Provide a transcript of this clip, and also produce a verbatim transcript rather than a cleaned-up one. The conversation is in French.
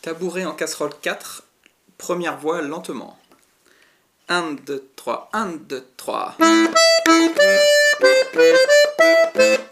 Tabouret en casserole quatre, première voix lentement. un, deux, trois, un, deux, trois.